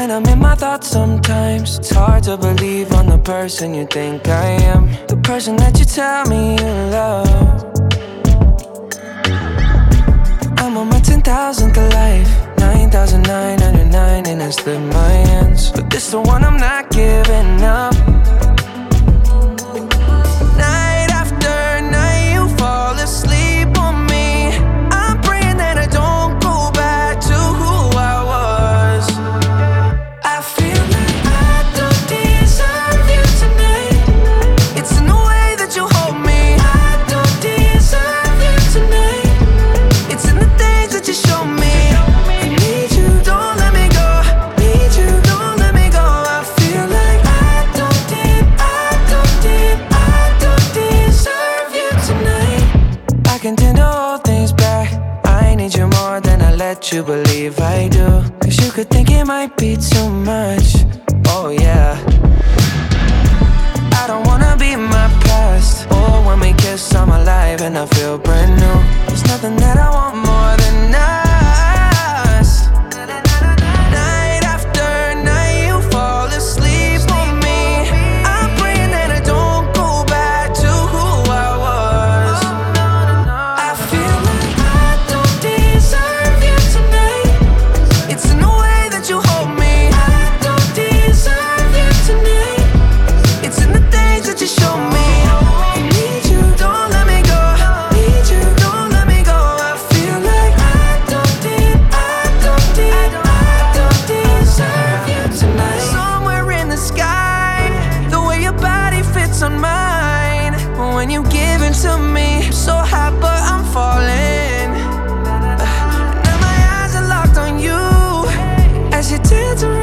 When I'm in my thoughts sometimes, it's hard to believe I'm the person you think I am, the person that you tell me you love. I'm on my 10,000th life, 9,999, and I slip my hands, but this the one I'm not giving up. Night after night you fall asleep on me. I'm praying that I don't go back to who I was. I feel like I don't deserve you tonight. It's in the way that you hold me. I don't deserve you tonight. It's in the things that you show me. I need you, don't let me go. Need you, don't let me go. I feel like I don't deserve you tonight. I can tend to hold things back. I need you more than I let you believe I do, 'cause you could think it might be too much. Oh yeah, I don't wanna be my past. Oh, when we kiss I'm alive and I feel brand new. There's nothing that I want more than us. Night after night you fall asleep on me. I'm praying that I don't go back to who I was. I feel like I don't deserve you tonight. It's in the way that you hold me. I don't deserve you tonight. It's in the things that you show me. I need you, don't let me go. Need you, don't let me go. I feel like I don't deserve you tonight. Somewhere in the sky, the way your body fits on mine. When you give it to me, I'm so hot but I'm falling. Now my eyes are locked on you as you dance around